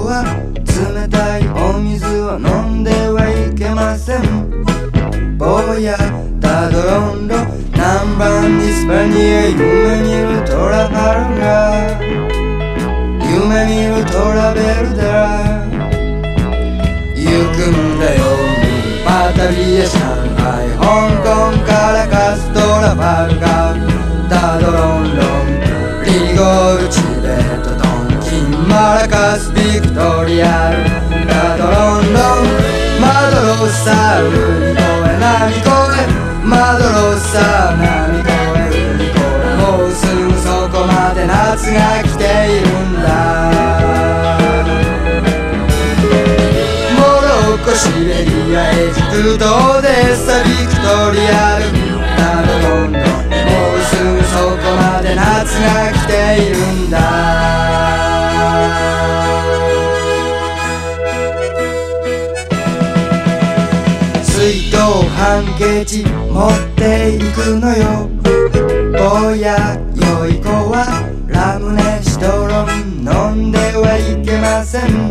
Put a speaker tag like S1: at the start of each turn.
S1: は冷たいお水を飲んではいけません。坊やたどろんど南蛮イスパニア夢見るトラファルガー夢見るトラベルダー行くんだよパタリア上海香港からカストラファルガータドロンロンリゴールチベットドンキンマラカスビクトリアルタドロンロンマドロッサ海越え波越えマドロッサ波越え海越えもうすぐそこまで夏が来ているんだ。シベリアエジプトオデッサビクトリアルタドロンドンもうすぐそこまで夏が来ているんだ。水筒ハンケチ持っていくのよ坊や良い子はラムネシトロン飲んではいけません。